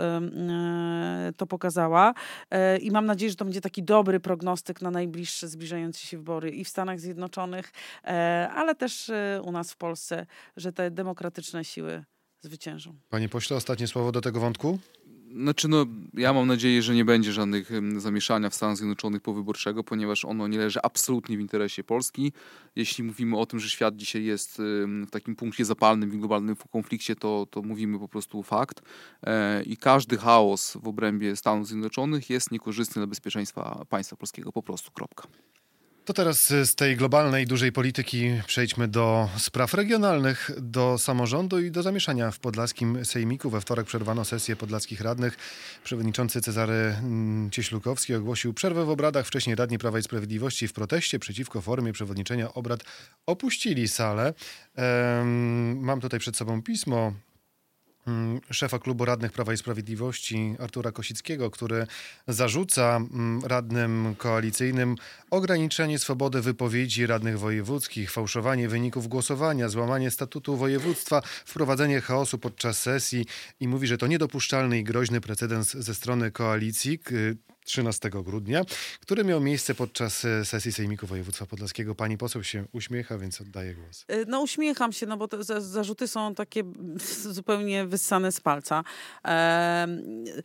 e, to pokazała. E, I mam nadzieję, że to będzie taki dobry prognostyk na najbliższe zbliżające się wybory i w Stanach Zjednoczonych, e, ale też e, u nas w Polsce, że te demokratyczne siły zwyciężą. Panie pośle, ostatnie słowo do tego wątku? Znaczy, no, ja mam nadzieję, że nie będzie żadnych em, zamieszania w Stanach Zjednoczonych powyborczego, ponieważ ono nie leży absolutnie w interesie Polski. Jeśli mówimy o tym, że świat dzisiaj jest em, w takim punkcie zapalnym i globalnym konflikcie, to, to mówimy po prostu fakt. E, I każdy chaos w obrębie Stanów Zjednoczonych jest niekorzystny dla bezpieczeństwa państwa polskiego. Po prostu, kropka. To teraz z tej globalnej, dużej polityki przejdźmy do spraw regionalnych, do samorządu i do zamieszania w podlaskim sejmiku. We wtorek przerwano sesję podlaskich radnych. Przewodniczący Cezary mm, Cieślukowski ogłosił przerwę w obradach. Wcześniej radni Prawa i Sprawiedliwości w proteście przeciwko formie przewodniczenia obrad opuścili salę. Ehm, mam tutaj przed sobą pismo mm, szefa klubu radnych Prawa i Sprawiedliwości Artura Kosickiego, który zarzuca mm, radnym koalicyjnym ograniczenie swobody wypowiedzi radnych wojewódzkich, fałszowanie wyników głosowania, złamanie statutu województwa, wprowadzenie chaosu podczas sesji i mówi, że to niedopuszczalny i groźny precedens ze strony koalicji k- trzynastego grudnia, który miał miejsce podczas e, sesji Sejmiku Województwa Podlaskiego. Pani poseł się uśmiecha, więc oddaję głos. Y, No uśmiecham się, no bo te za- zarzuty są takie zupełnie wyssane z palca. Em,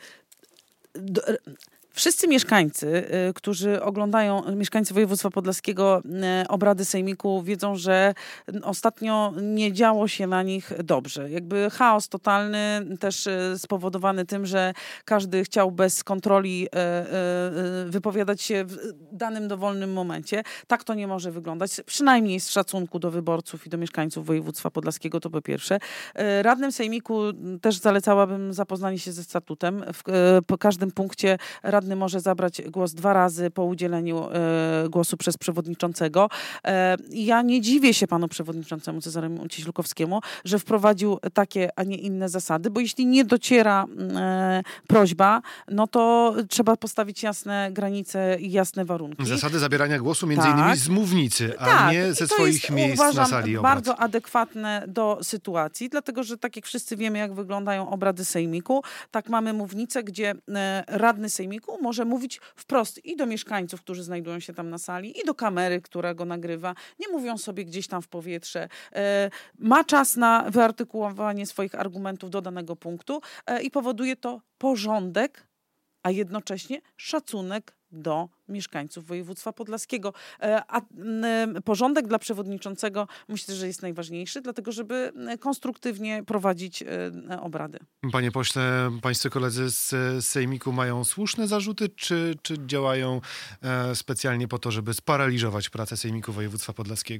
do- Wszyscy mieszkańcy, y, którzy oglądają, mieszkańcy województwa podlaskiego, y, obrady sejmiku, wiedzą, że ostatnio nie działo się na nich dobrze. Jakby chaos totalny, też y, spowodowany tym, że każdy chciał bez kontroli y, y, y, wypowiadać się w danym dowolnym momencie. Tak to nie może wyglądać. Przynajmniej z szacunku do wyborców i do mieszkańców województwa podlaskiego, to po pierwsze. Y, Radnym sejmiku też zalecałabym zapoznanie się ze statutem. W, y, po każdym punkcie radny może zabrać głos dwa razy po udzieleniu e, głosu przez przewodniczącego. E, ja nie dziwię się panu przewodniczącemu Cezaremu Cieślukowskiemu, że wprowadził takie, a nie inne zasady, bo jeśli nie dociera e, prośba, no to trzeba postawić jasne granice i jasne warunki. Zasady zabierania głosu między Tak. innymi z mównicy, a Tak, nie i ze to swoich jest, miejsc uważam, na sali obrad. bardzo adekwatne do sytuacji, dlatego że tak jak wszyscy wiemy, jak wyglądają obrady sejmiku, tak mamy mównicę, gdzie e, radny sejmiku może mówić wprost i do mieszkańców, którzy znajdują się tam na sali, i do kamery, która go nagrywa. Nie mówią sobie gdzieś tam w powietrze. E, ma czas na wyartykułowanie swoich argumentów do danego punktu e, i powoduje to porządek, a jednocześnie szacunek do mieszkańców województwa podlaskiego. E, A m, porządek dla przewodniczącego myślę, że jest najważniejszy, dlatego żeby m, konstruktywnie prowadzić e, obrady. Panie pośle, pańscy koledzy z e, Sejmiku mają słuszne zarzuty, czy, czy działają e, specjalnie po to, żeby sparaliżować pracę Sejmiku Województwa Podlaskiego?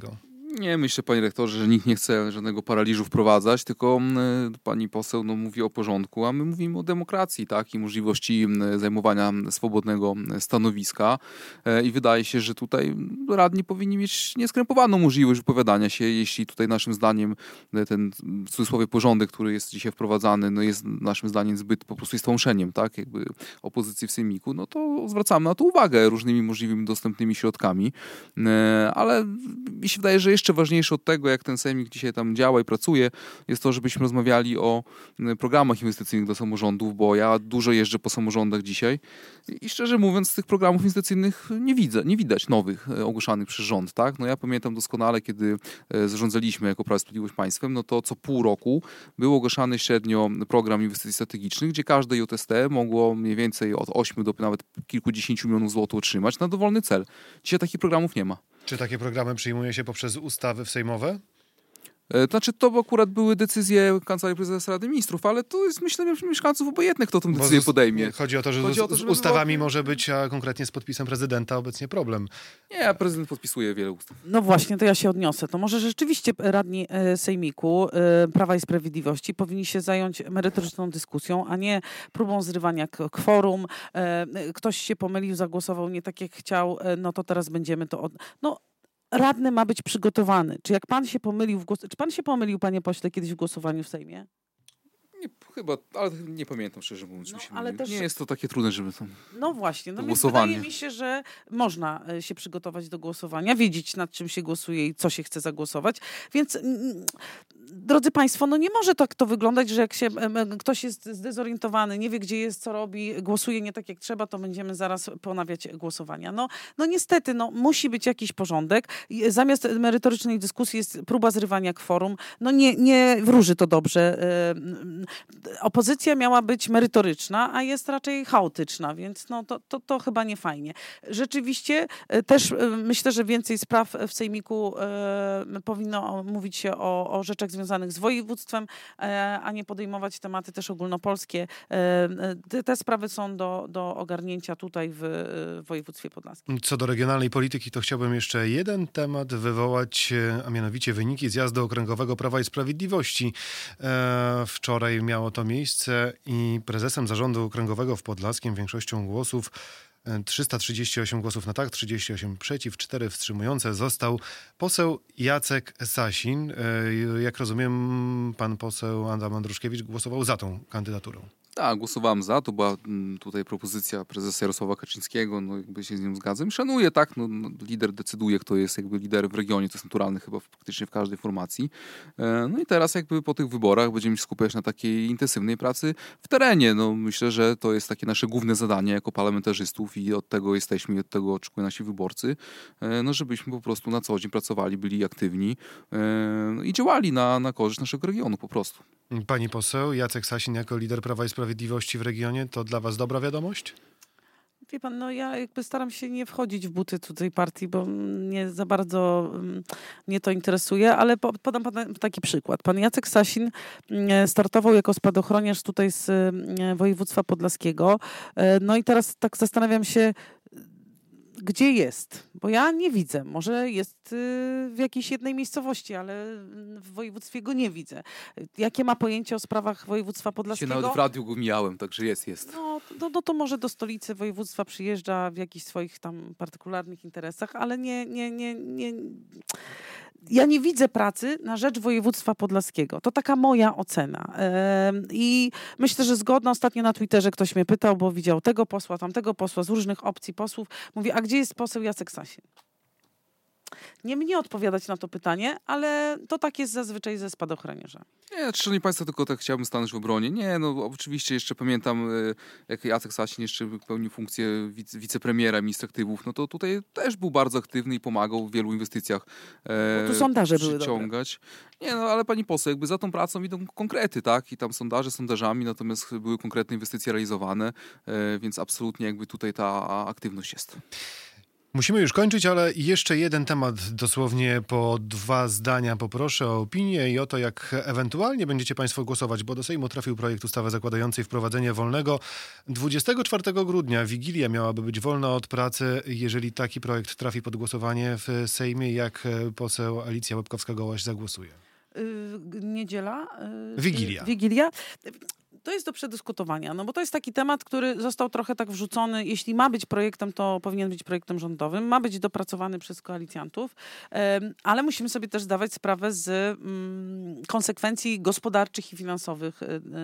Nie, myślę, panie rektorze, że nikt nie chce żadnego paraliżu wprowadzać, tylko y, pani poseł no, mówi o porządku, a my mówimy o demokracji, tak, i możliwości y, zajmowania swobodnego stanowiska y, i wydaje się, że tutaj radni powinni mieć nieskrępowaną możliwość wypowiadania się, jeśli tutaj naszym zdaniem y, ten w cudzysłowie porządek, który jest dzisiaj wprowadzany, no jest naszym zdaniem zbyt po prostu stłamszeniem, tak, jakby opozycji w sejmiku, no to zwracamy na to uwagę różnymi możliwymi dostępnymi środkami, y, ale mi się wydaje, że jeszcze ważniejsze od tego, jak ten sejmik dzisiaj tam działa i pracuje, jest to, żebyśmy rozmawiali o programach inwestycyjnych dla samorządów, bo ja dużo jeżdżę po samorządach dzisiaj i szczerze mówiąc z tych programów inwestycyjnych nie widzę, nie widać nowych ogłaszanych przez rząd, tak? No ja pamiętam doskonale, kiedy zarządzaliśmy jako Prawo i Sprawiedliwość państwem, no to co pół roku był ogłaszany średnio program inwestycji strategicznych, gdzie każde J S T mogło mniej więcej od ośmiu do nawet kilkudziesięciu milionów złotych otrzymać na dowolny cel. Dzisiaj takich programów nie ma. Czy takie programy przyjmuje się poprzez ustawy sejmowe? Znaczy, to akurat były decyzje Kancelarii Prezesa Rady Ministrów, ale to jest, myślę, mieszkańców obojętne, kto tę decyzję podejmie. Chodzi o to, że Chodzi z, o to, z żeby ustawami było... może być, a konkretnie z podpisem prezydenta obecnie problem. Nie, a prezydent podpisuje wiele ustaw. No właśnie, to ja się odniosę. To może rzeczywiście radni Sejmiku Prawa i Sprawiedliwości powinni się zająć merytoryczną dyskusją, a nie próbą zrywania kworum. Ktoś się pomylił, zagłosował nie tak, jak chciał, no to teraz będziemy to... Od... No, radny ma być przygotowany. Czy jak pan się pomylił w głos... Czy pan się pomylił, panie pośle, kiedyś w głosowaniu w Sejmie? Nie, chyba, ale nie pamiętam, szczerze mówiąc. No, się ale też... Nie jest to takie trudne, żeby to... No właśnie, no więc głosowanie. wydaje mi się, że można się przygotować do głosowania, wiedzieć, nad czym się głosuje i co się chce zagłosować. Więc mm, drodzy państwo, no nie może tak to wyglądać, że jak się ktoś jest zdezorientowany, nie wie, gdzie jest, co robi, głosuje nie tak, jak trzeba, to będziemy zaraz ponawiać głosowania. No, no niestety, no, musi być jakiś porządek. Zamiast merytorycznej dyskusji jest próba zrywania kworum. No nie, nie wróży to dobrze. Opozycja miała być merytoryczna, a jest raczej chaotyczna, więc no to, to, to chyba nie fajnie. Rzeczywiście też myślę, że więcej spraw w Sejmiku e, powinno mówić się o, o rzeczach związanych z województwem, e, a nie podejmować tematy też ogólnopolskie. E, te, te sprawy są do, do ogarnięcia tutaj w, w województwie podlaskim. Co do regionalnej polityki, to chciałbym jeszcze jeden temat wywołać, a mianowicie wyniki zjazdu okręgowego Prawa i Sprawiedliwości. E, wczoraj miało to miejsce i prezesem zarządu okręgowego w Podlaskim większością głosów, trzysta trzydzieści osiem głosów na tak, trzydzieści osiem przeciw, cztery wstrzymujące, został poseł Jacek Sasin. Jak rozumiem, pan poseł Adam Andruszkiewicz głosował za tą kandydaturą. Tak, głosowałem za, to była tutaj propozycja prezesa Jarosława Kaczyńskiego, no jakby się z nią zgadzam. Szanuję, tak, no, no, lider decyduje, kto jest jakby lider w regionie, to jest naturalne chyba praktycznie w każdej formacji. No i teraz jakby po tych wyborach będziemy się skupiać na takiej intensywnej pracy w terenie. No myślę, że to jest takie nasze główne zadanie jako parlamentarzystów i od tego jesteśmy i od tego oczekują nasi wyborcy, no żebyśmy po prostu na co dzień pracowali, byli aktywni no, i działali na, na korzyść naszego regionu po prostu. Pani poseł, Jacek Sasin jako lider Prawa i Sprawiedliwości w regionie, to dla was dobra wiadomość? Wie pan, no ja jakby staram się nie wchodzić w buty tutaj partii, bo mnie za bardzo mnie to interesuje, ale podam pan taki przykład. Pan Jacek Sasin startował jako spadochroniarz tutaj z województwa podlaskiego. No i teraz tak zastanawiam się, gdzie jest? Bo ja nie widzę. Może jest w jakiejś jednej miejscowości, ale w województwie go nie widzę. Jakie ma pojęcie o sprawach województwa podlaskiego? Się nawet w radiu go mijałem, także jest, jest. No, no, no to może do stolicy województwa przyjeżdża w jakichś swoich tam partykularnych interesach, ale nie, nie, nie, nie... Ja nie widzę pracy na rzecz województwa podlaskiego. To taka moja ocena. I myślę, że zgodna. Ostatnio na Twitterze ktoś mnie pytał, bo widział tego posła, tamtego posła, z różnych opcji posłów. Mówi, a gdzie jest poseł Jacek Sasin? Nie mnie odpowiadać na to pytanie, ale to tak jest zazwyczaj ze spadochroniarza. Nie, szanowni państwo, tylko tak chciałbym stanąć w obronie. Nie, no oczywiście jeszcze pamiętam, jak Jacek Sasin jeszcze pełnił funkcję wice, wicepremiera, ministra aktywów, no to tutaj też był bardzo aktywny i pomagał w wielu inwestycjach e, tu sondaże były przyciągać. Nie, no ale pani poseł, jakby za tą pracą idą konkrety, tak? I tam sondaże sondażami, natomiast były konkretne inwestycje realizowane, e, więc absolutnie jakby tutaj ta aktywność jest. Musimy już kończyć, ale jeszcze jeden temat, dosłownie po dwa zdania poproszę o opinię i o to, jak ewentualnie będziecie Państwo głosować, bo do Sejmu trafił projekt ustawy zakładającej wprowadzenie wolnego. dwudziestego czwartego grudnia Wigilia miałaby być wolna od pracy. Jeżeli taki projekt trafi pod głosowanie w Sejmie, jak poseł Alicja Łebkowska-Gołaś zagłosuje? Yy, niedziela? Yy, Wigilia. Wigilia. To jest do przedyskutowania, no bo to jest taki temat, który został trochę tak wrzucony. Jeśli ma być projektem, to powinien być projektem rządowym. Ma być dopracowany przez koalicjantów, ale musimy sobie też zdawać sprawę z konsekwencji gospodarczych i finansowych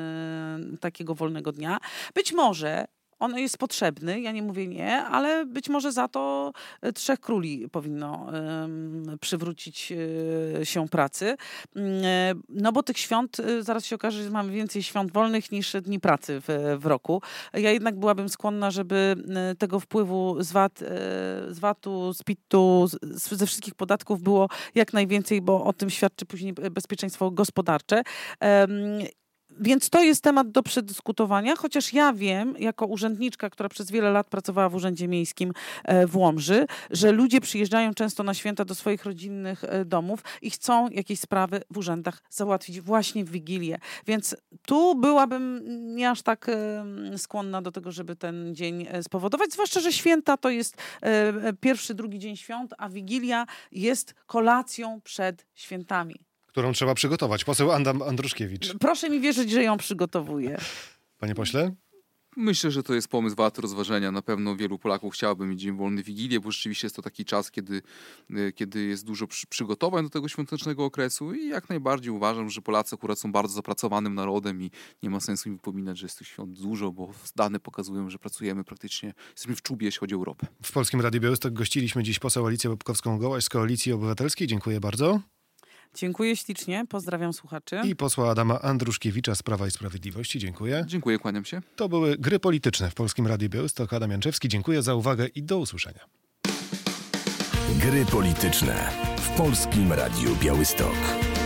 takiego wolnego dnia. Być może on jest potrzebny, ja nie mówię nie, ale być może za to trzech króli powinno um, przywrócić um, się pracy. Um, no bo tych świąt, zaraz się okaże, że mamy więcej świąt wolnych niż dni pracy w, w roku. Ja jednak byłabym skłonna, żeby tego wpływu z V A T, z V A T-u, z P I T-u, z, ze wszystkich podatków było jak najwięcej, bo o tym świadczy później bezpieczeństwo gospodarcze. Um, Więc to jest temat do przedyskutowania, chociaż ja wiem, jako urzędniczka, która przez wiele lat pracowała w Urzędzie Miejskim w Łomży, że ludzie przyjeżdżają często na święta do swoich rodzinnych domów i chcą jakieś sprawy w urzędach załatwić właśnie w Wigilię. Więc tu byłabym nie aż tak skłonna do tego, żeby ten dzień spowodować, zwłaszcza, że święta to jest pierwszy, drugi dzień świąt, a Wigilia jest kolacją przed świętami. Którą trzeba przygotować. Poseł Adam Andruszkiewicz. Proszę mi wierzyć, że ją przygotowuję. Panie pośle? Myślę, że to jest pomysł wart rozważenia. Na pewno wielu Polaków chciałoby mieć dzień wolny Wigilię, bo rzeczywiście jest to taki czas, kiedy, kiedy jest dużo przy, przygotowań do tego świątecznego okresu i jak najbardziej uważam, że Polacy akurat są bardzo zapracowanym narodem i nie ma sensu im wypominać, że jest tych świąt dużo, bo dane pokazują, że pracujemy praktycznie, jesteśmy w czubie, jeśli chodzi o Europę. W Polskim Radiu Białystok gościliśmy dziś poseł Alicję Łebkowską-Gołaś z Koalicji Obywatelskiej. Dziękuję bardzo. Dziękuję ślicznie, pozdrawiam słuchaczy. I posła Adama Andruszkiewicza z Prawa i Sprawiedliwości. Dziękuję. Dziękuję, kłaniam się. To były Gry Polityczne w Polskim Radiu Białystok. Adam Janczewski, dziękuję za uwagę i do usłyszenia. Gry Polityczne w Polskim Radiu Białystok.